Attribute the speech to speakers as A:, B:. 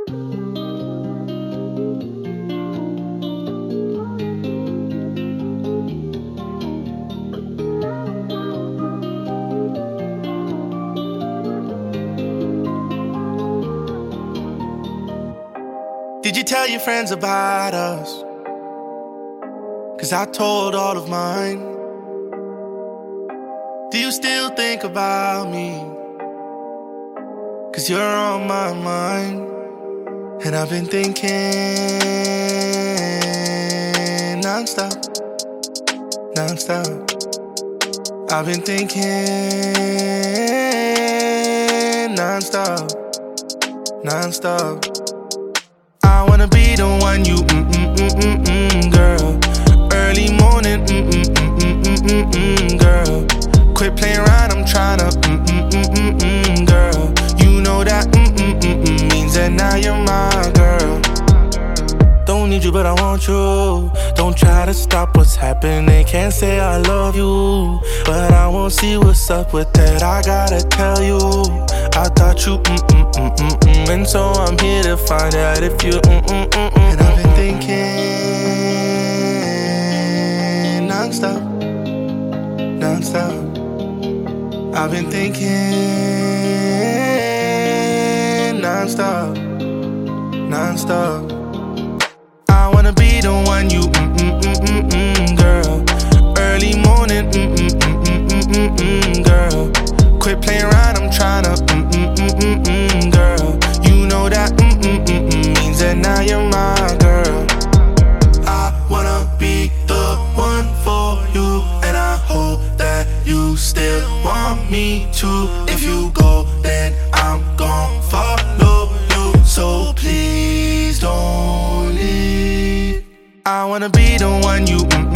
A: Did you tell your friends about us? 'Cause I told all of mine. Do you still think about me? 'Cause you're on my mind. And I've been thinking non-stop, non-stop. I've been thinking non-stop, non-stop. I wanna be the one you girl. Early morning girl. Quit playing around, I'm tryna girl. You know that means that now you're my girl. Don't need you but I want you. Don't try to stop what's happening. Can't say I love you, but I won't see what's up with that. I gotta tell you, I thought you and so I'm here to find out if you And I've been thinking non-stop, non-stop. I've been thinking non-stop, non-stop. I wanna be the one you girl. Early morning girl. Quit playing around, I'm tryna girl. You know that means that now you're my girl. I wanna be the one for you, and I hope that you still want me to. If you go, then I'm gon' follow you. So please don't leave. I wanna be the one you